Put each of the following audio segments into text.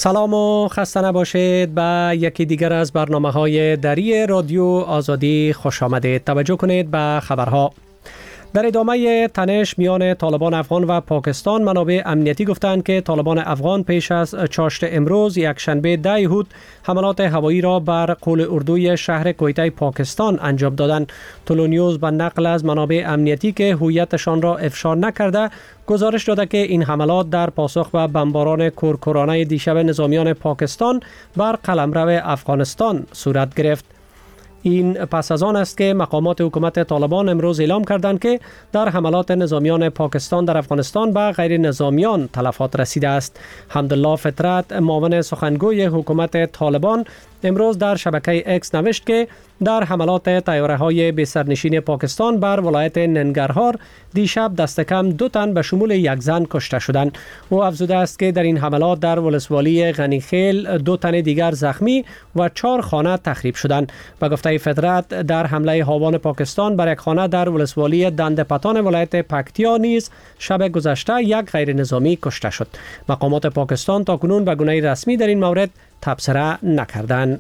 سلام و خسته نباشید. به یکی دیگر از برنامه‌های دری رادیو آزادی خوش آمدید. توجه کنید به خبرها. در ادامه تنش میان طالبان افغان و پاکستان، منابع امنیتی گفتند که طالبان افغان پیش از چاشت امروز یکشنبه 10 یهود حملات هوایی را بر قول اردوی شهر کویته پاکستان انجام دادند. طلوع نیوز به نقل از منابع امنیتی که هویتشان را افشا نکرده گزارش داده که این حملات در پاسخ به بمباران کورکورانه دیشب نظامیان پاکستان بر قلمرو افغانستان صورت گرفت. این پس از آن است که مقامات حکومت طالبان امروز اعلام کردند که در حملات نظامیان پاکستان در افغانستان به غیر نظامیان تلفات رسیده است. حمدالله فطرت، معاون سخنگوی حکومت طالبان، امروز در شبکه اکس نوشت که در حملات طیاره‌های بی سرنشین پاکستان بر ولایت ننگرهار دیشب دست کم 2 تن به شمول 1 زن کشته شدند. او افزوده است که در این حملات در ولسوالی غنیخیل 2 تن دیگر زخمی و 4 خانه تخریب شدند. به گفته فطرت، در حمله هاوان پاکستان بر یک خانه در ولسوالی دندپتان ولایت پکتیا نیز شب گذشته 1 غیر نظامی کشته شد. مقامات پاکستان تاکنون به گونه رسمی در این مورد تبصره نکردند.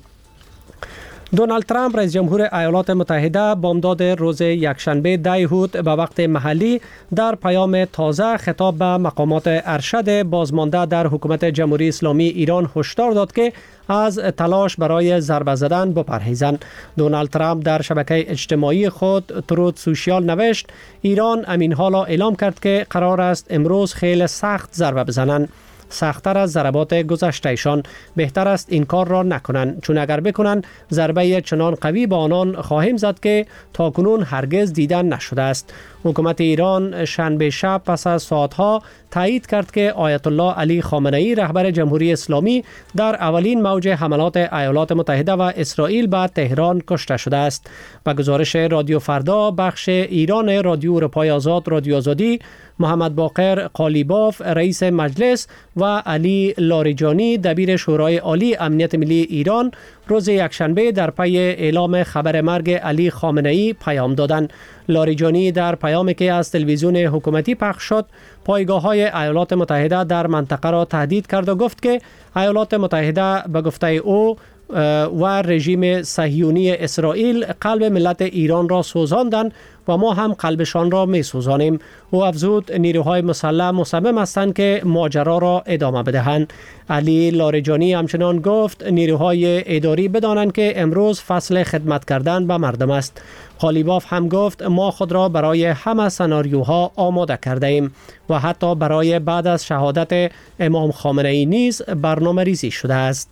دونالد ترامپ رئیس جمهور ایالات متحده بامداد روز یکشنبه 10 یهود به وقت محلی در پیام تازه خطاب به مقامات ارشد بازمانده در حکومت جمهوری اسلامی ایران هشدار داد که از تلاش برای ضربه زدن بپرهیزند. دونالد ترامپ در شبکه اجتماعی خود تروت سوشیال نوشت: ایران امین حالا اعلام کرد که قرار است امروز خیلی سخت ضربه بزنند، سخت‌تر از ضربات گذشتهشان. بهتر است این کار را نکنند، چون اگر بکنند ضربه چنان قوی به آنان خواهیم زد که تاکنون هرگز دیدن نشده است. حکومت ایران شنبه شب پس از ساعتها تایید کرد که آیت الله علی خامنه‌ای رهبر جمهوری اسلامی در اولین موج حملات ایالات متحده و اسرائیل به تهران کشته شده است. به گزارش رادیو فردا بخش ایران رادیو اروپای آزاد رادیو آزادی، محمد باقر قالیباف رئیس مجلس و علی لاریجانی دبیر شورای عالی امنیت ملی ایران روز یکشنبه در پی اعلام خبر مرگ علی خامنه‌ای پیام دادند. لاریجانی در پیامی که از تلویزیون حکومتی پخش شد، پایگاه‌های ایالات متحده در منطقه را تهدید کرد و گفت که ایالات متحده به گفته او و رژیم صهیونی اسرائیل قلب ملت ایران را سوزاندند و ما هم قلبشان را می سوزانیم. او افزود نیروهای مسلح مصمم هستند که ماجرا را ادامه بدهند. علی لاریجانی همچنان گفت نیروهای اداری بدانند که امروز فصل خدمت کردن به مردم است. قالیباف هم گفت ما خود را برای همه سناریوها آماده کرده ایم و حتی برای بعد از شهادت امام خامنه‌ای نیز برنامه ریزی شده است.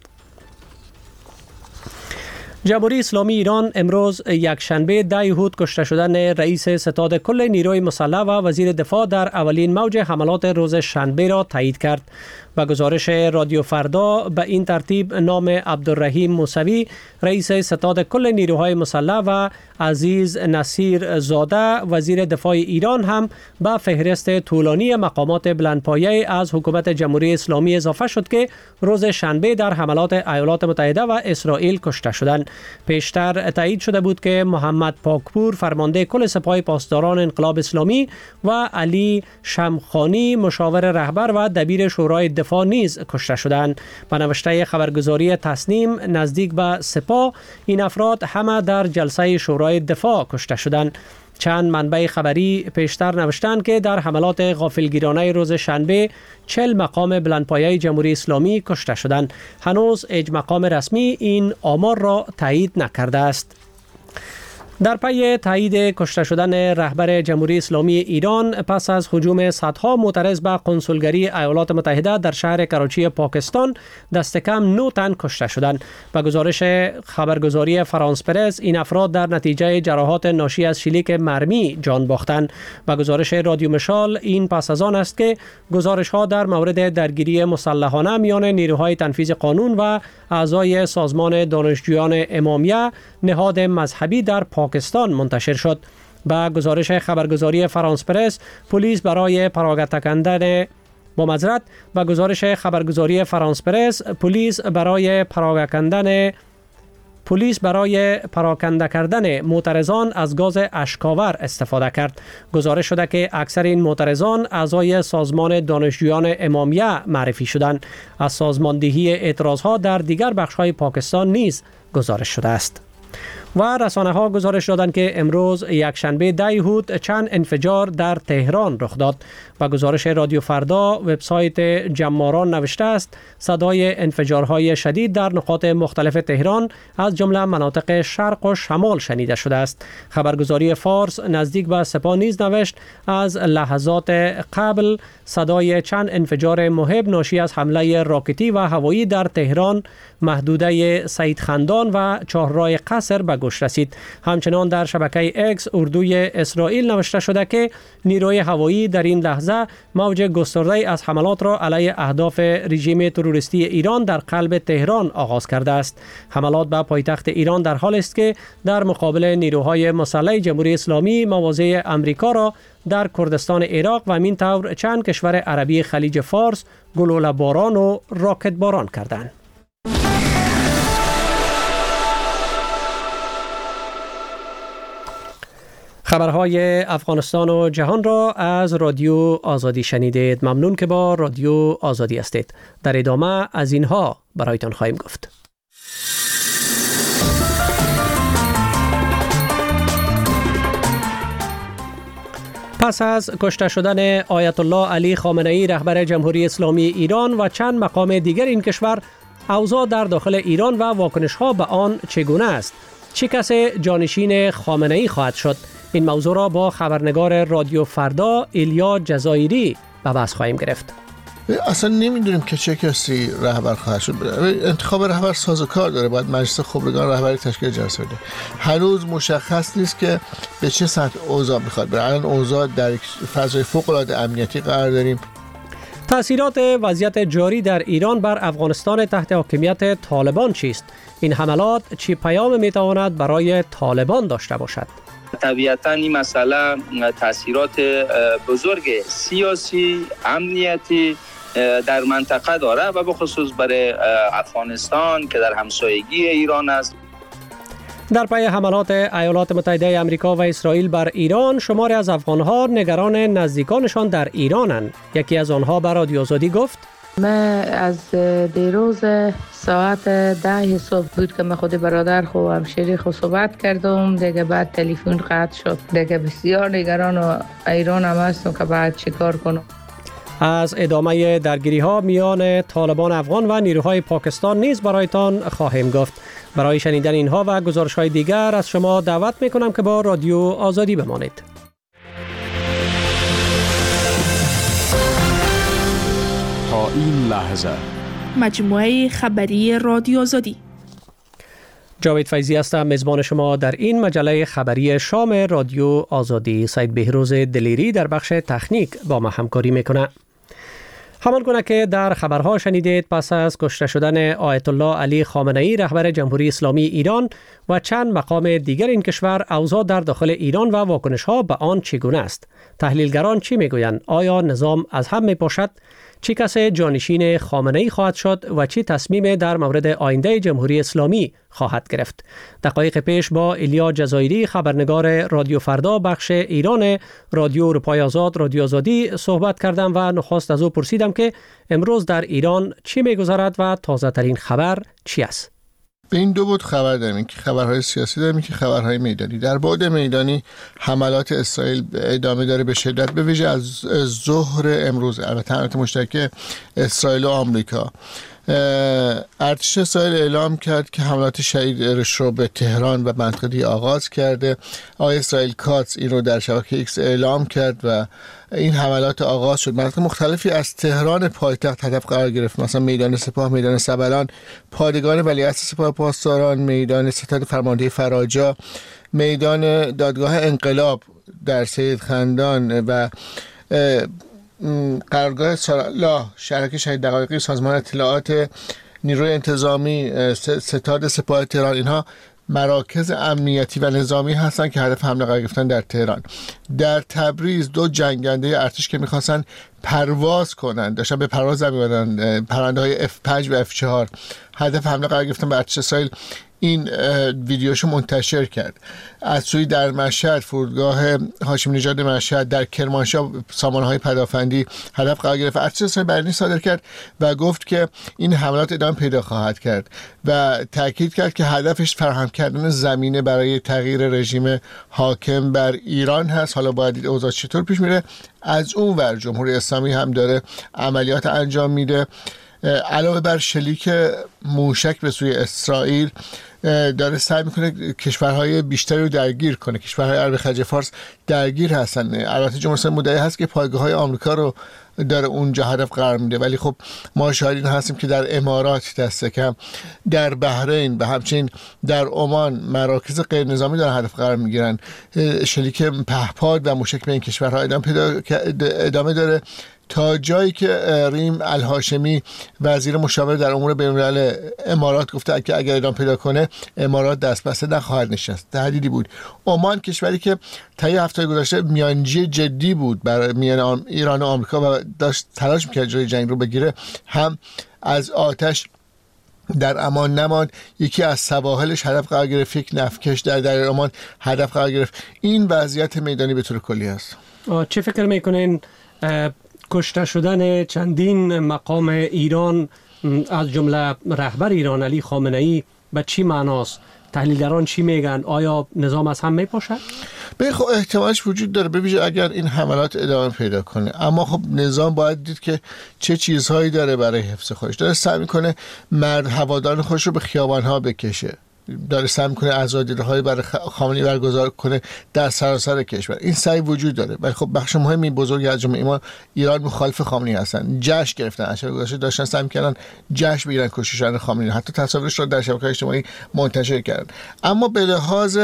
جمهوری اسلامی ایران امروز یکشنبه 10 یهود کشته شدن رئیس ستاد کل نیروی مسلح و وزیر دفاع در اولین موج حملات روز شنبه را تایید کرد. و گزارش رادیو فردا به این ترتیب نام عبدالرحیم موسوی رئیس ستاد کل نیروهای مسلح و عزیز نصیر زاده وزیر دفاع ایران هم به فهرست طولانی مقامات بلندپایه از حکومت جمهوری اسلامی اضافه شد که روز شنبه در حملات ایالات متحده و اسرائیل کشته شدند. پیشتر تایید شده بود که محمد پاکپور فرمانده کل سپاه پاسداران انقلاب اسلامی و علی شمخانی مشاور رهبر و دبیر شورای دفاع نیز کشته شدند. به نوشته خبرگزاری تسنیم نزدیک به سپاه این افراد همه در جلسه شورای دفاع کشته شدند. چند منبع خبری پیشتر نوشتند که در حملات غافلگیرانه روز شنبه 40 مقام بلندپایه جمهوری اسلامی کشته شدند. هنوز هیچ مقام رسمی این آمار را تایید نکرده است. در پی تایید کشته شدن رهبر جمهوری اسلامی ایران پس از هجوم صدها معترض به قنسولگری ایالات متحده در شهر کراچی پاکستان دست کم 9 تن کشته شدند. به گزارش خبرگزاری فرانس پرس این افراد در نتیجه جراحات ناشی از شلیک مرمی جان باختند. به گزارش رادیو مشال این پس از آن است که گزارش ها در مورد درگیری مسلحانه میان نیروهای تنفیذ قانون و اعضای سازمان دانشجویان امامیه نهاد مذهبی در پاکستان منتشر شد. با گزارش خبرگزاری فرانس پرس پلیس برای پراگنده کردن پلیس برای پراکنده کردن معترضان از گاز اشک‌آور استفاده کرد. گزارش شده که اکثر این معترضان اعضای سازمان دانشجویان امامیه معرفی شدند. از سازماندهی اعتراضها در دیگر بخش‌های پاکستان نیز گزارش شده است. و رسانه ها گزارش دادند که امروز یکشنبه 10 اوت چند انفجار در تهران رخ داد و گزارش رادیو فردا وبسایت جماران نوشته است صدای انفجارهای شدید در نقاط مختلف تهران از جمله مناطق شرق و شمال شنیده شده است. خبرگزاری فارس نزدیک به سپاه نیز نوشت از لحظات قبل صدای چند انفجار مهم ناشی از حمله راکتی و هوایی در تهران، محدوده سید خندان و چهارراه قصر به گوش رسید. همچنان در شبکه اکس اردوی اسرائیل نوشته شده که نیروی هوایی در این لحظه موج گسترده از حملات را علیه اهداف رژیم تروریستی ایران در قلب تهران آغاز کرده است. حملات به پایتخت ایران در حال است که در مقابل نیروهای مسلح جمهوری اسلامی مواضع امریکا را در کردستان عراق و همین طور چند کشور عربی خلیج فارس گلوله باران و راکت باران کردند. خبرهای افغانستان و جهان را از رادیو آزادی شنیدید. ممنون که با رادیو آزادی هستید. در ادامه از اینها برایتان خواهیم گفت. پس از کشته شدن آیت الله علی خامنه ای رهبر جمهوری اسلامی ایران و چند مقام دیگر این کشور، اوضاع در داخل ایران و واکنش‌ها به آن چگونه است؟ چه کسی جانشین خامنه ای خواهد شد؟ این موضوع را با خبرنگار رادیو فردا ایلیا جزایری به بحث خواهیم گرفت. اصلا نمیدونیم که چه کسی رهبر خواهد شد. انتخاب رهبر سازوکار داره، باید مجلس خبرگان رهبری تشکیل جلسه بده. هنوز مشخص نیست که به چه سمت اوضاع میخواد بره. الان اوضاع در فضای فوق العاده امنیتی قرار داریم. تأثیرات وضعیت جاری در ایران بر افغانستان تحت حاکمیت طالبان چیست؟ این حملات چه پیام میتواند برای طالبان داشته باشد؟ طبیعتاً این مسئله تأثیرات بزرگ سیاسی، امنیتی در منطقه داره و به خصوص برای افغانستان که در همسایگی ایران است. در پی حملات ایالات متحده آمریکا و اسرائیل بر ایران، شماری از افغان‌ها نگران نزدیکانشان در ایرانند. یکی از آنها به رادیو آزادی گفت: من از دیروز ساعت 10 صبح بود که من خود برادر خو و همشیری خو صحبت کردم، دیگه بعد تلفن قطع شد. دیگه بسیار نگران و ایران هم هستم که بعد چیکار کنم. از ادامه درگیری ها میان طالبان افغان و نیروهای پاکستان نیز برایتان خواهیم گفت. برای شنیدن اینها و گزارش های دیگر از شما دعوت میکنم که با رادیو آزادی بمانید. تا این لحظه مجموعه خبری رادیو آزادی. جاوید فیضی هستم، میزبان شما در این مجله خبری شام رادیو آزادی. سید بهروز دلیری در بخش تکنیک با ما همکاری میکنه. همان گونه که در خبرها شنیدید، پس از کشته شدن آیت الله علی خامنه ای رهبر جمهوری اسلامی ایران و چند مقام دیگر این کشور، اوضاع در داخل ایران و واکنش‌ها به آن چگونه است؟ تحلیلگران چی میگویند؟ آیا نظام از هم میپاشد؟ چه کسی جانشین خامنه ای خواهد شد و چه تصمیم در مورد آینده جمهوری اسلامی خواهد گرفت؟ دقایق پیش با ایلیا جزایری خبرنگار رادیو فردا بخش ایران رادیو اروپای آزاد رادیو آزادی صحبت کردم و نخست از او پرسیدم که امروز در ایران چی میگذرد و تازه ترین خبر چی است؟ به این دو بود خبر داریم، که خبرهای سیاسی داریم که خبرهای میدانی. در بعد میدانی حملات اسرائیل ادامه داره به شدت، به ویژه از ظهر امروز. البته مشترک اسرائیل و آمریکا. ارتش اسرائیل اعلام کرد که حملات شدیدش رو به تهران و منطقه آغاز کرده. آقای اسرائیل کاتس این رو در شبکه ایکس اعلام کرد و این حملات آغاز شد. مناطق مختلفی از تهران پایتخت هدف قرار گرفت، مثلا میدان سپاه، میدان سبلان، پادگان ولیعصر سپاه پاسداران، میدان ستاد فرماندهی فراجا، میدان دادگاه انقلاب در سید خندان و قرارگاه سارالله، شهرک شهید دقایقی، سازمان اطلاعات نیروی انتظامی، ستاد سپاه تهران. اینها مراکز امنیتی و نظامی هستند که هدف حمله قرار گرفتن در تهران. در تبریز دو جنگنده ارتش که می‌خواستن پرواز کنند، داشتن به پرواز می‌بردن، پرنده‌های F5 و F4، هدف حمله قرار گرفتن به ارتش اسرائیل. این ویدیوشو منتشر کرد. از سوی در مشهد فرودگاه هاشمی نژاد مشهد، در کرمانشاه سامانه‌های پدافندی هدف قرار گرفت. ارتش بیانیه صادر کرد و گفت که این حملات ادامه پیدا خواهد کرد و تاکید کرد که هدفش فراهم کردن زمینه برای تغییر رژیم حاکم بر ایران هست. حالا باید دید اوضاع چطور پیش میره. از اون ور جمهوری اسلامی هم داره عملیات انجام میده. علاوه بر شلیک موشک به سوی اسرائیل داره سعی میکنه کشورهای بیشتری رو درگیر کنه. کشورهای عرب خلیج فارس درگیر هستن. البته جمهوری اسلامی مدعی هست که پایگاه‌های آمریکا رو داره اونجا هدف قرار میده، ولی خب ما شاهدین هستیم که در امارات دست کم، در بحرین و همچنین در عمان مراکز غیر نظامی دارن هدف قرار میگیرن. شلیک پهپاد و موشک به این کشورها ادامه داره تا جایی که ریم الهاشمی وزیر مشاور در امور بین‌الملل امارات گفته که اگر ادامه پیدا کنه امارات دست بسته نخواهد نشست. تهدیدی بود. عمان کشوری که طی هفته گذشته میانجی جدی بود برای میان ایران و آمریکا و داشت تلاش می‌کرد جلوی جنگ رو بگیره، هم از آتش در امان نماند. یکی از سواحلش هدف قرار گرفت، یک نفتکش در دریای عمان هدف قرار گرفت. این وضعیت میدانی به طور کلی است. چه فکر میکنین کشته شدن چندین مقام ایران از جمله رهبر ایران علی خامنه ای به چی معناست؟ تحلیلگران چی میگن؟ آیا نظام از هم میپاشد؟ خب احتمالش وجود داره، به ویژه اگر این حملات ادامه پیدا کنه. اما خب نظام باید دید که چه چیزهایی داره برای حفظ خودش. داره سعی میکنه مرد هواداران خودش رو به خیابانها بکشه، داره سعی میکنه آزادی‌های برای خامنه‌ای برگزار کنه در سراسر کشور. این سعی وجود داره، ولی خب بخش مهمی بزرگی از جامعه ایران مخالف خامنه‌ای هستن. جشن گرفتن، اشاره گذاشته داشتن سعی می‌کردن جشن بگیرن کشتن خامنه‌ای، حتی تصاویرش رو در شبکه‌های اجتماعی منتشر کردن. اما به لحاظ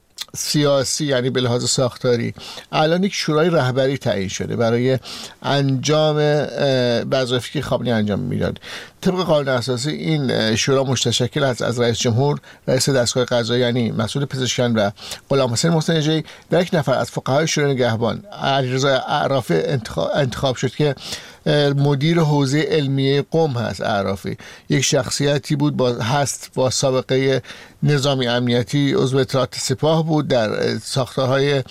سیاسی، یعنی به لحاظ ساختاری، الان یک شورای رهبری تعیین شده برای انجام وظایفی که خامنه‌ای انجام میداد. طبق قانون اساسی این شورا متشکل از رئیس جمهور، رئیس دستگاه قضایی یعنی مسئول پزشکیان و غلام حسین محسن نژادی و یک نفر از فقهای شورای نگهبان علیرضا اعرافی انتخاب شد که مدیر حوزه علمیه قم هست. اعرافی یک شخصیتی بود هست با سابقه نظامی امنیتی، عضو اطلاعات سپاه بود، در ساختارهای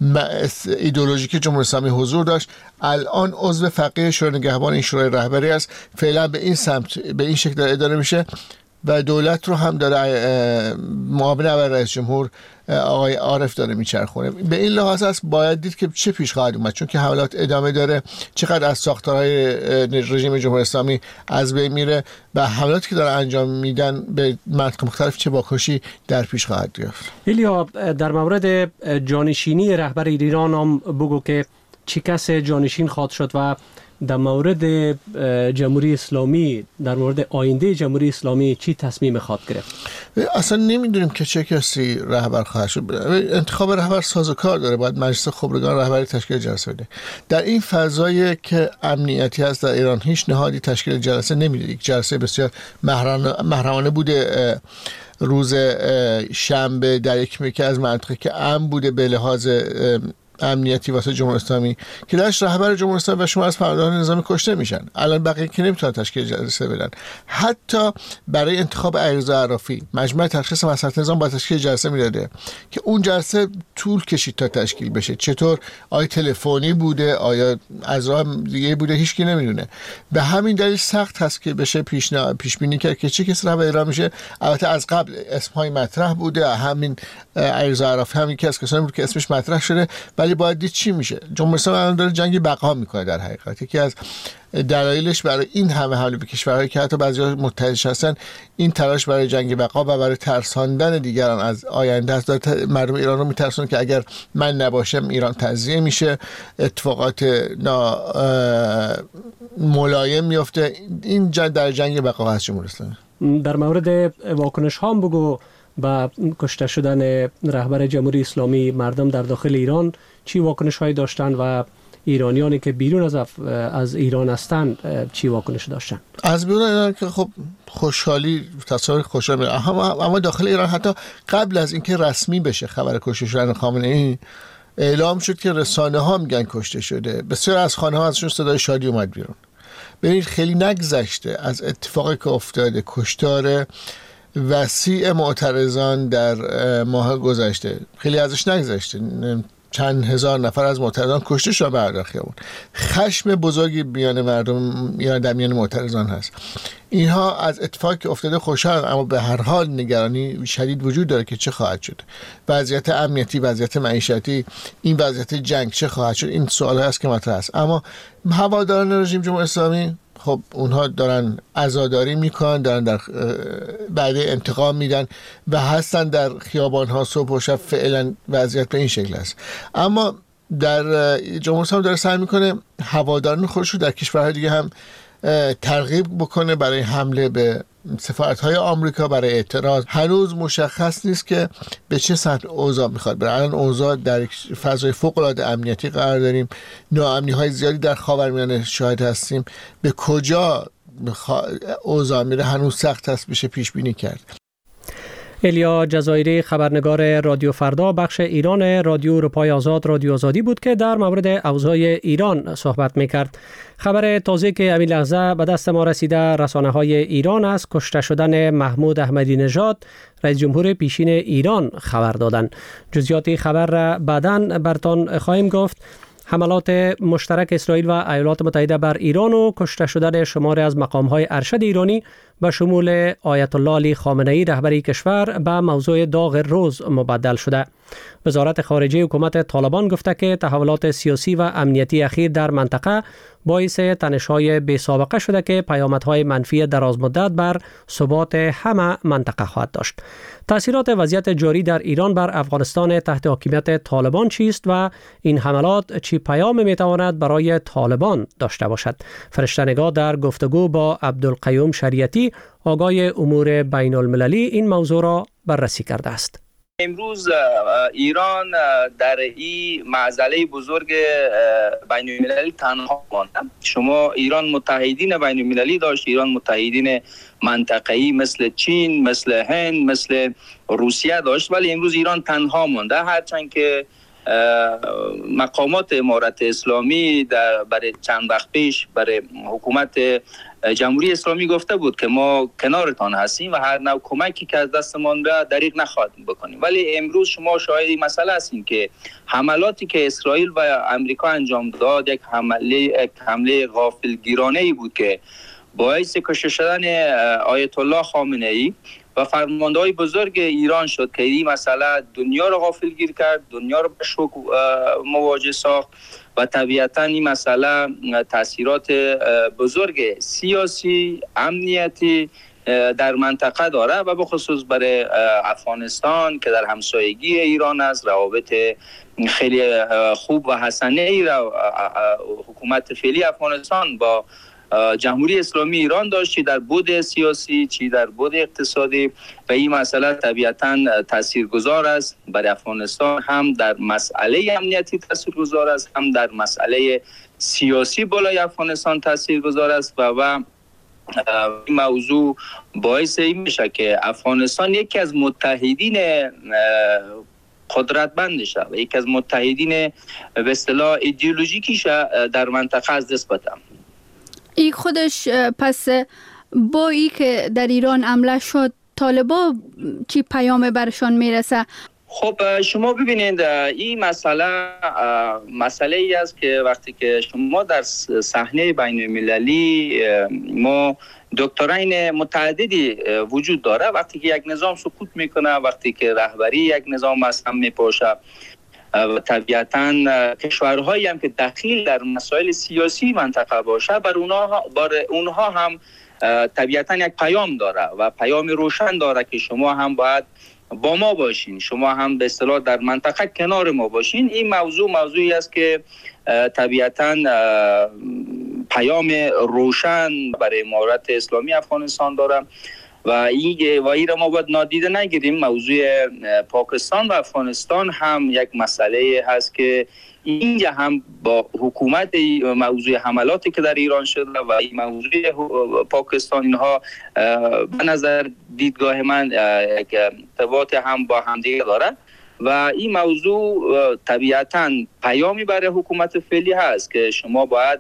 ایدئولوژیک جمهوری اسلامی حضور داشت. الان عضو فقیه شورای نگهبان این شورای رهبری است. فعلا به این سمت به این شکل اداره میشه و دولت رو هم داره معاون اول رئیس جمهور آقای عارف داره میچرخونه. به این لحاظ است باید دید که چه پیش خواهد اومد، چون که حملات ادامه داره، چقدر از ساختارهای رژیم جمهوری اسلامی از بین میره و حملاتی که داره انجام میدن به مناطق مختلف چه واکنشی در پیش خواهد گرفت. ایلیا، در مورد جانشینی رهبر ایران هم بگو که چه کس جانشین خواهد شد و در مورد جمهوری اسلامی، در مورد آینده جمهوری اسلامی چی تصمیم خواهد گرفت؟ اصلا نمیدونیم که چه کسی رهبر خواهد شد. انتخاب رهبر سازوکار داره، باید مجلس خبرگان رهبری تشکیل جلسه بده. در این فضایی که امنیتی هست در ایران هیچ نهادی تشکیل جلسه نمیده. یک جلسه بسیار محرمانه بوده روز شنبه در یکی از مناطقی که امن بوده به لحاظ امنیتی واسه جمهوری اسلامی که درش رهبر جمهوری اسلامی و شما از فرماندهان نظامی کشته میشن. الان بقیه که نمیتونن تشکیل جلسه بدن. حتی برای انتخاب علیرضا اعرافی مجمع تشخیص مصلحت نظام با تشکیل جلسه میداده که اون جلسه طول کشید تا تشکیل بشه. چطور؟ آیا تلفنی بوده، آیا از راه دیگه بوده، هیچ کی نمیدونه. به همین دلیل سخت هست که بشه پیش بینی کرد که چه کسی رهبر ایران میشه. البته از قبل اسمهای مطرح بوده، همین علیرضا اعرافی هم یکی از کسانی بود که اسمش مطرح شده، ولی باید دید چی میشه. جمهوری اسلامی الان داره جنگ بقا میکنه. در حقیقت یکی از دلایلش برای این همه حمله به کشورهایی که حتی بعضی‌ها متحدش هستن این تلاش برای جنگ بقا و برای ترساندن دیگران از آینده است. داره مردم ایران رو میترسونه که اگر من نباشم ایران تجزیه میشه، اتفاقات ملایم میفته. این در جنگ بقا هست جمهوری اسلامی. در مورد واکنش ها هم بگو با کشته شدن رهبر جمهوری اسلامی مردم در داخل ایران چی واکنش هایی داشتن و ایرانیانی که بیرون از ایران هستند چی واکنش داشتن؟ از بیرون ایران که خب خوشحالی، تصاویر خوشحالی، اما داخل ایران حتی قبل از اینکه رسمی بشه خبر کشته شدن خامنه‌ای اعلام شد که رسانه ها میگن کشته شده. بسیار از خانه ها ازشون صدای شادی اومد بیرون. ببینید خیلی نگذشته از اتفاقی که افتاده، کشتار وسیع معترضان در ماه گذشته، خیلی ازش نگذشته، چند هزار نفر از معترضان کشته شدن بر خیابون. خشم بزرگی میان مردم یا در میان معترضان هست. اینها از اتفاقی که افتاده خوشحال، اما به هر حال نگرانی شدید وجود داره که چه خواهد شد. وضعیت امنیتی، وضعیت معیشتی، این وضعیت جنگ چه خواهد شد، این سوال هست که مطرح است. اما هواداران رژیم جمهوری اسلامی خب اونها دارن عزاداری میکنن، دارن در بعد انتقام میدن و هستن در خیابانها صبح و شب. فعلا وضعیت به این شکل است. اما در جمهوری اسلامی داره سعی میکنه هواداران خودش رو در کشورهای دیگه هم ترغیب بکنه برای حمله به سفارت‌های آمریکا، برای اعتراض. هنوز مشخص نیست که به چه سمت اوضاع میخواد بره. الان اوضاع در فضای فوق‌العاده امنیتی قرار داریم، ناامنی‌های زیادی در خاورمیانه شاهد هستیم. به کجا اوضاع میره هنوز سخت است بشه پیش بینی کرد. الیا جزایری، خبرنگار رادیو فردا بخش ایران رادیو اروپای آزاد رادیو آزادی بود که در مورد اوضاع ایران صحبت میکرد. خبر تازه که همین لحظه به دست ما رسیده رسانه‌های ایران است کشته شدن محمود احمدی نژاد رئیس جمهور پیشین ایران خبر دادند. جزئیات خبر را بعداً براتون خواهیم گفت. حملات مشترک اسرائیل و ایالات متحده بر ایران و کشته شدن شماری از مقام‌های ارشد ایرانی به شمول آیت الله علی خامنه‌ای رهبر کشور به موضوع داغ روز مبدل شده. وزارت خارجه حکومت طالبان گفته که تحولات سیاسی و امنیتی اخیر در منطقه باعث تنش‌های بی‌سابقه شده که پیامدهای منفی درازمدت بر ثبات همه منطقه خواهد داشت. تأثیرات وضعیت جاری در ایران بر افغانستان تحت حاکمیت طالبان چیست و این حملات چی پیام میتواند برای طالبان داشته باشد؟ فرشته‌نگار در گفتگو با عبدالقیوم شریعتی آگاه امور بین المللی این موضوع را بررسی کرده است. امروز ایران در این معضله بزرگ بین المللی تنها مانده. شما ایران متحدین بین المللی داشت، ایران متحدین منطقه‌ای مثل چین، مثل هند، مثل روسیه داشت، ولی امروز ایران تنها مانده. هرچند که مقامات امارت اسلامی برای چند وقت پیش برای حکومت جمهوری اسلامی گفته بود که ما کنارتان هستیم و هر نوع کمکی که از دستمان بیاد دریغ نخواهیم بکنیم. ولی امروز شما شاهد این مسئله هستین که حملاتی که اسرائیل و امریکا انجام داد یک حمله غافلگیرانه‌ای بود که باعث کشته شدن آیت الله خامنه‌ای و فرمانده‌های بزرگ ایران شد که این مسئله دنیا را غافلگیر کرد، دنیا را به شوک مواجه ساخت و طبیعتاً این مسئله تاثیرات بزرگ سیاسی، امنیتی در منطقه داره و به خصوص برای افغانستان که در همسایگی ایران است. روابط خیلی خوب و حسنه ای را حکومت فعلی افغانستان با جمهوری اسلامی ایران داشت، چی در بعد سیاسی چی در بعد اقتصادی، و این مسئله طبیعتاً تاثیرگذار است برای افغانستان، هم در مسئله امنیتی تاثیرگذار است، هم در مسئله سیاسی بالای افغانستان تاثیرگذار است و این موضوع باعث این میشه که افغانستان یکی از متحدین قدرتمند شه و یکی از متحدین به اصطلاح ایدئولوژیکیش در منطقه از دست بده. این خودش پس با ای که در ایران حمله شد طالبا چی پیام برشان میرسه؟ خب شما ببینید این مسئله ای است که وقتی که شما در صحنه بین المللی ما دکترین متعددی وجود داره، وقتی که یک نظام سقوط میکنه، وقتی که رهبری یک نظام از هم میپاشه و طبیعتاً کشورهایی هم که دخیل در مسائل سیاسی منطقه باشه بر اونها هم طبیعتاً یک پیام داره و پیام روشن داره که شما هم باید با ما باشین، شما هم به اصطلاح در منطقه کنار ما باشین. این موضوعی است که طبیعتاً پیام روشن برای امارت اسلامی افغانستان داره و این را ما باید نادیده نگیریم. موضوع پاکستان و افغانستان هم یک مسئله هست که اینجا هم با حکومت موضوع حملاتی که در ایران شده و این موضوع پاکستان، اینها به نظر دیدگاه من یک ارتباط هم با همدیگه داره و این موضوع طبیعتاً پیامی برای حکومت فعلی هست که شما باید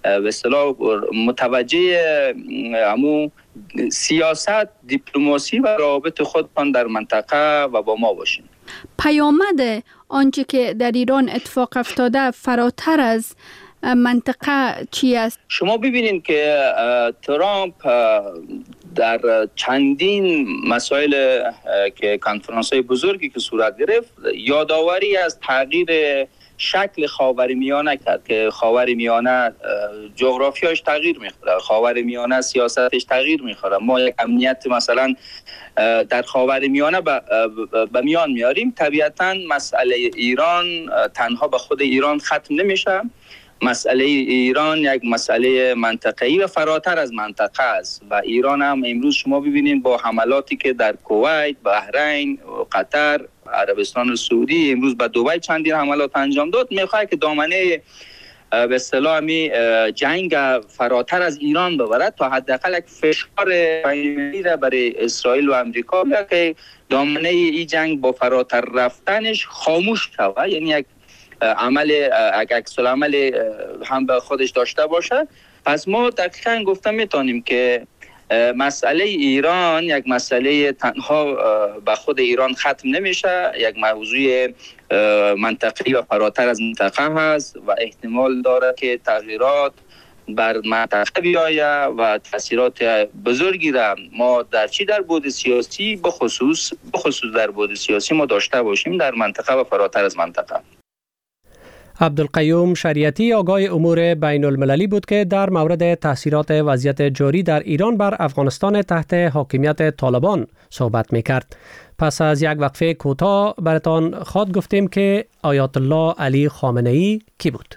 به اصطلاح متوجه همون سیاست، دیپلماسی و روابط خودتان در منطقه و با ما باشین. پیامد آنچه که در ایران اتفاق افتاده فراتر از منطقه چی است؟ شما ببینید که ترامپ در چندین مسائل که کنفرانس‌های بزرگی که صورت گرفت یادآوری از تغییر شکل خاورمیانه کرد که خاورمیانه جغرافیاش تغییر می‌خوره، خاورمیانه سیاستش تغییر می‌خوره. ما یک امنیت مثلا در خاورمیانه به میان میاریم. طبیعتاً مسئله ایران تنها به خود ایران ختم نمیشه. مسئله ایران یک مسئله منطقه‌ای و فراتر از منطقه است و ایران هم امروز شما ببینید با حملاتی که در کویت، بحرین، قطر، عربستان سعودی، امروز به دبی چندین حملات انجام داد، میخواد که دامنه به اصطلاح جنگ فراتر از ایران ببرد تا حداقل یک فشار بین‌المللی را برای اسرائیل و امریکا بیاره که دامنه این جنگ با فراتر رفتنش خاموش شود، یعنی یک عکس العمل هم به خودش داشته باشه. پس ما دقیقاً گفتم میتونیم که مسئله ایران یک مسئله تنها به خود ایران ختم نمیشه، یک موضوع منطقی و فراتر از منطقه هست و احتمال داره که تغییرات بر منطقه بیاید و تاثیرات بزرگی را ما در بعد سیاسی بخصوص در بعد سیاسی ما داشته باشیم در منطقه و فراتر از منطقه. عبدالقیوم شریعتی آگاه امور بین المللی بود که در مورد تاثیرات وضعیت جاری در ایران بر افغانستان تحت حاکمیت طالبان صحبت می‌کرد. پس از یک وقفه کوتاه براتان خواهد گفتیم که آیت الله علی خامنه‌ای کی بود.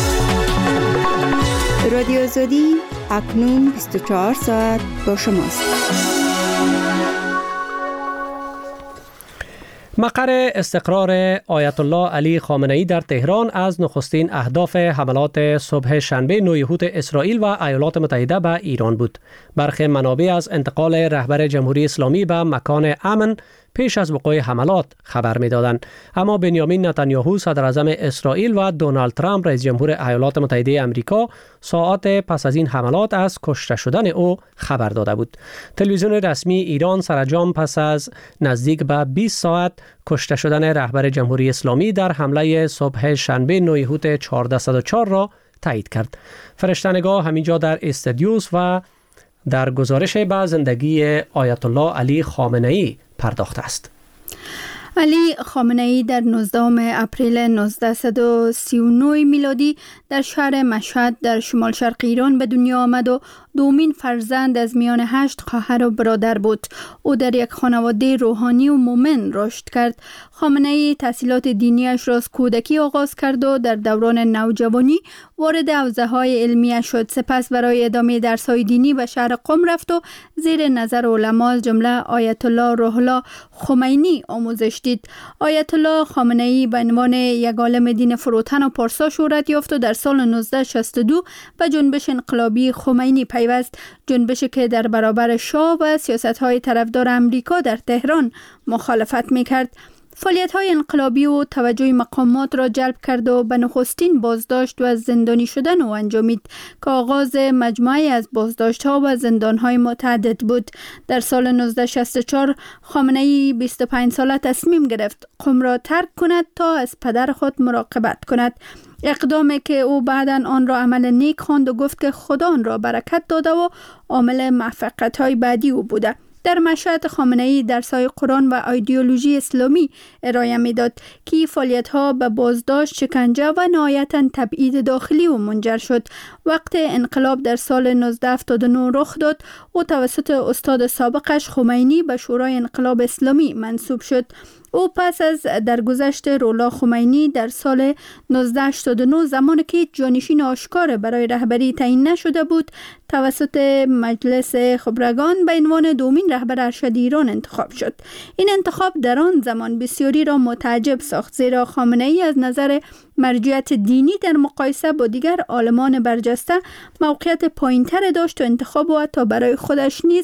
رادیو آزادی اکنون 24 ساعت با شماست. مقر استقرار آیت الله علی خامنه‌ای در تهران از نخستین اهداف حملات صبح شنبه نویحوت اسرائیل و ایالات متحده به ایران بود. برخی منابع از انتقال رهبر جمهوری اسلامی به مکان امن پیش از وقوع حملات خبر می‌دادند، اما بنیامین نتانیاهو صدر اعظم اسرائیل و دونالد ترامپ رئیس جمهور ایالات متحده آمریکا ساعات پس از این حملات از کشته شدن او خبر داده بود. تلویزیون رسمی ایران سرانجام پس از نزدیک به 20 ساعت کشته شدن رهبر جمهوری اسلامی در حمله صبح شنبه نویحوت 1404 را تایید کرد. فرشته‌نگاه همینجا در استودیوس و در گزارش به زندگی آیت الله علی خامنه‌ای پرداخته است. علی خامنه‌ای در 19 اپریل 1939 میلادی در شهر مشهد در شمال شرق ایران به دنیا آمد و دومین فرزند از میان 8 خواهر و برادر بود. او در یک خانواده روحانی و مومن رشد کرد. خامنه‌ای تحصیلات دینیش را از کودکی آغاز کرد و در دوران نوجوانی وارد حوزه‌های علمیه شد. سپس برای ادامه درس‌های دینی به شهر قم رفت و زیر نظر علما از جمله آیت الله روح الله خمینی آموزش دید. آیت الله خامنه‌ای به عنوان یک عالم دین فروتن و پارسا شهرت یافت و در سال 1962 به جنبش انقلابی خمینی پیوست، جنبشی که در برابر شاه و سیاست‌های طرفدار امریکا در تهران مخالفت می‌کرد. فعالیت‌های انقلابی و توجه مقامات را جلب کرد و به نخستین بازداشت و از زندانی شدن او انجامید که آغاز مجموعه از بازداشت‌ها و زندان‌های متعدد بود. در سال 1964 خامنه‌ای 25 ساله تصمیم گرفت قم را ترک کند تا از پدر خود مراقبت کند. اقدامی که او بعداً آن را عمل نیک خواند و گفت که خدا آن را برکت داده و عامل موفقیت‌های بعدی او بوده. در مشهد خامنه‌ای درس‌های قرآن و ایدئولوژی اسلامی ارائه می‌داد که فعالیت‌ها به بازداشت، شکنجه و نهایتاً تبعید داخلی و منجر شد. وقت انقلاب در سال 1979 رخ داد و توسط استاد سابقش خمینی به شورای انقلاب اسلامی منصوب شد. او پس از درگذشت رولا خمینی در سال 1989 زمانی که جانشین آشکار برای رهبری تعیین نشده بود توسط مجلس خبرگان به عنوان دومین رهبر ارشد ایران انتخاب شد. این انتخاب در آن زمان بسیاری را متعجب ساخت، زیرا خامنه‌ای از نظر مرجعیت دینی در مقایسه با دیگر عالمان برجسته موقعیت پایین‌تر داشت و انتخاب او حتی برای خودش نیز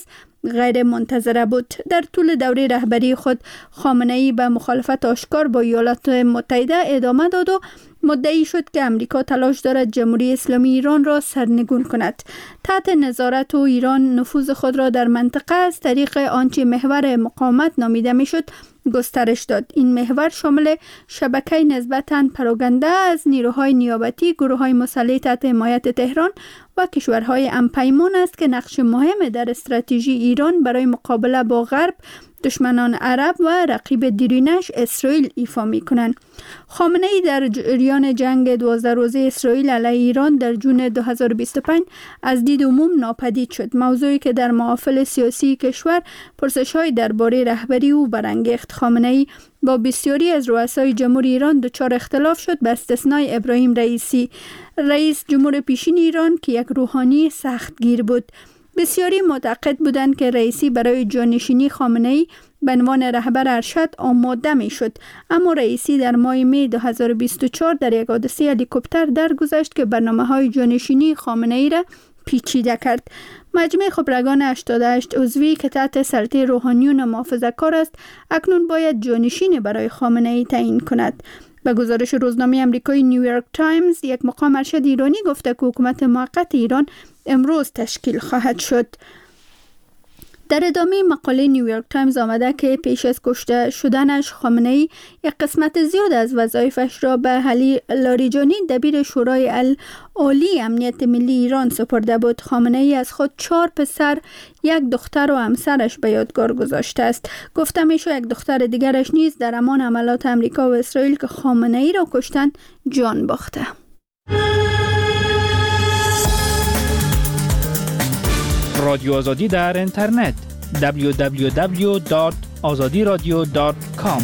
غیر منتظره بود. در طول دوره رهبری خود خامنه‌ای به مخالفت آشکار با ایالات متحده ادامه داد و مدعی شد که امریکا تلاش دارد جمهوری اسلامی ایران را سرنگون کند. تحت نظارت ایران نفوذ خود را در منطقه از طریق آنچه محور مقاومت نامیده میشد گسترش داد. این محور شامل شبکه نسبتاً پراگنده از نیروهای نیابتی، گروه‌های مسلح تحت حمایت تهران و کشورهای همپیمان است که نقش مهم در استراتژی ایران برای مقابله با غرب، دشمنان عرب و رقیب دیرینش اسرائیل ایفا می‌کنند. خامنه‌ای در جریان جنگ 12 روزه اسرائیل علیه ایران در جون 2025 از دید عموم ناپدید شد، موضوعی که در محافل سیاسی کشور پرسش‌های درباره رهبری او برانگیخت. خامنه‌ای با بسیاری از رؤسای جمهوری ایران دچار اختلاف شد، به استثنای ابراهیم رئیسی، رئیس جمهور پیشین ایران که یک روحانی سختگیر بود. بسیاری معتقد بودند که رئیسی برای جانشینی خامنه‌ای به عنوان رهبر ارشد آماده می شد، اما رئیسی در ماه می 2024 در یک حادثه هلیکوپتر درگذشت که برنامه‌های جانشینی خامنه‌ای را پیچیده کرد. مجمع خبرگان 88 عضوی که تحت سلطه روحانیون محافظه‌کار است اکنون باید جانشین برای خامنه‌ای تعیین کند. به گزارش روزنامه آمریکایی نیویورک تایمز، یک مقام ارشد ایرانی گفته که حکومت موقت ایران امروز تشکیل خواهد شد. در ادامه مقاله نیویورک تایمز آمده که پیش از کشته شدنش خامنه‌ای یک قسمت زیاد از وظایفش را به علی لاریجانی دبیر شورای العالی امنیت ملی ایران سپرده بود. خامنه‌ای از خود 4 پسر، 1 دختر و همسرش به یادگار گذاشته است. گفته میشه یک دختر دیگرش نیز در همان حملات امریکا و اسرائیل که خامنه‌ای را کشتن جان باخته. رادیو آزادی در اینترنت www.azadiradio.com.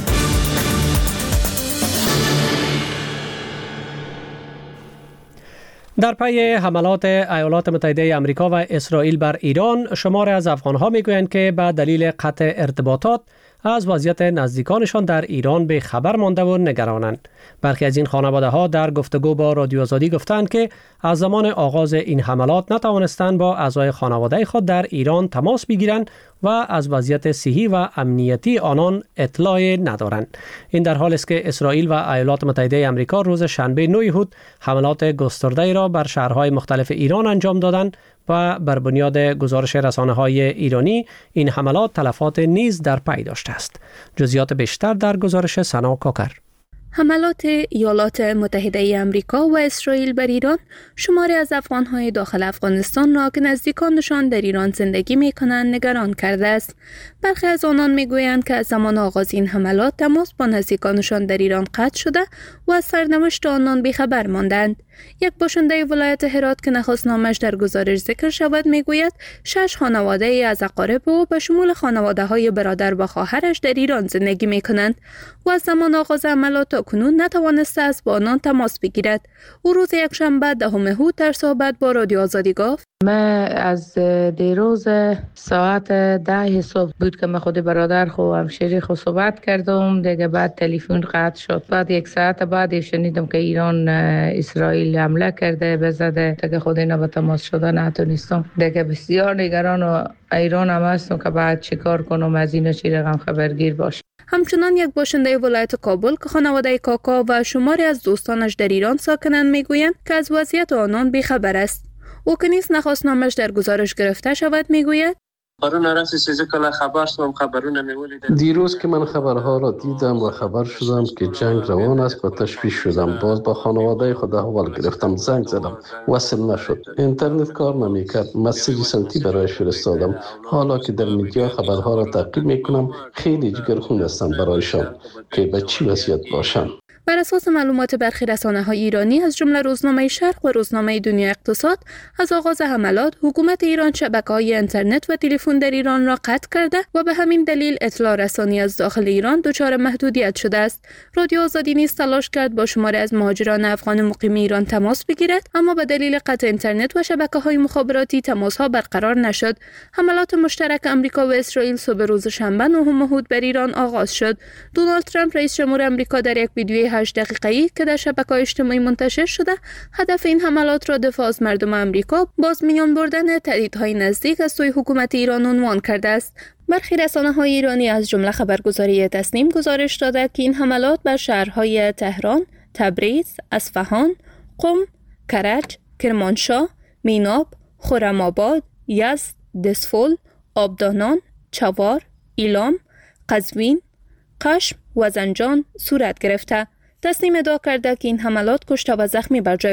در پی حملات ایالات متحده آمریکا و اسرائیل بر ایران، شماری از افغان‌ها میگویند که به دلیل قطع ارتباطات از وضعیت نزدیکانشان در ایران به خبر مانده و نگرانند. برخی از این خانواده‌ها در گفتگو با رادیو آزادی گفتند که از زمان آغاز این حملات نتوانستند با اعضای خانواده خود در ایران تماس بگیرند و از وضعیت صحی و امنیتی آنان اطلاع ندارند. این در حالی است که اسرائیل و ایالات متحده آمریکا روز شنبه 9 اود حملات گسترده‌ای را بر شهرهای مختلف ایران انجام دادند و بر بنیاد گزارش رسانه‌های ایرانی این حملات تلفات نیز در پی داشته است. جزئیات بیشتر در گزارش سنا کاکر. حملات ایالات متحده آمریکا و اسرائیل بر ایران شماری از افغان‌های داخل افغانستان را که نزدیکانشان در ایران زندگی می‌کنند نگران کرده است. برخی از آنان می‌گویند که از زمان آغاز این حملات تماس با نزدیکانشان در ایران قطع شده و از سرنوشت آنان بی‌خبر ماندند. یک باشنده ولایت هرات که نخست نامش در گزارش ذکر شود میگوید 6 خانواده ای از اقارب او به شمول خانواده‌های برادر و خواهرش در ایران زندگی می‌کنند و از زمان آغاز عملیات کنون نتوانسته است با آنان تماس بگیرد. او روز یکشنبه 10 اود در صحبت با رادیو آزادی گفت: من از دیروز ساعت 10 صبح بود که من خود برادر خو و همشیری خو صحبت کردم، دیگه بعد تلفن قطع شد. بعد 1 ساعت بعد شنیدم که ایران اسرائیل حمله کرده بزده، دیگه خود اینا به تماس شدن نتونستم. دیگه بسیار نگران و ایران هم هستم که بعد چیکار کنم، از اینا چی رقم خبرگیر باشم. همچنان یک باشنده ولایت کابل که خانواده کاکا و شماری از دوستانش در ایران ساکنند میگویند که از وضعیت آنان بیخبر است. او که نیز نخواست نامش در گزارش گرفته شود میگوید: دیروز که من خبرها را دیدم و خبر شدم که جنگ روان است و تشویش شدم. باز با خانواده خود احوال گرفتم، زنگ زدم، وصل نشد، اینترنت کار نمیکرد، مسیج صوتی برایش فرستادم. حالا که در میدیا خبرها را تعقیب میکنم خیلی جگرخون هستم برایشان که به چی وضعیت باشم. بر اساس معلومات برخی رسانه‌های ایرانی از جمله روزنامه شرق و روزنامه دنیا اقتصاد، از آغاز حملات حکومت ایران شبکه‌های اینترنت و تلفن در ایران را قطع کرده و به همین دلیل اطلاع رسانی از داخل ایران دچار محدودیت شده است. رادیو آزادی نیز تلاش کرد با شماری از مهاجران افغان مقیم ایران تماس بگیرد، اما به دلیل قطع اینترنت و شبکه‌های مخابراتی تماس‌ها برقرار نشد. حملات مشترک آمریکا و اسرائیل صبح روز شنبه 9 اود بر ایران آغاز شد. دونالد ترامپ رئیس جمهور آمریکا در یک ویدیوی 48 دقیقه‌ای که در شبکه‌های اجتماعی منتشر شده، هدف این حملات را دفاع از مردم آمریکا باز میان بردن تهدیدهای نزدیک از سوی حکومت ایران عنوان کرده است. برخی رسانه‌های ایرانی از جمله خبرگزاری تسنیم گزارش داده که این حملات بر شهرهای تهران، تبریز، اصفهان، قم، کرج، کرمانشاه، میناب، خرم‌آباد، یزد، دسفول، آبدانان، چوار، ایلام، قزوین، قشم و زنجان صورت گرفته. تسنیم ادعا کرده که این حملات کشته و زخمی بر جای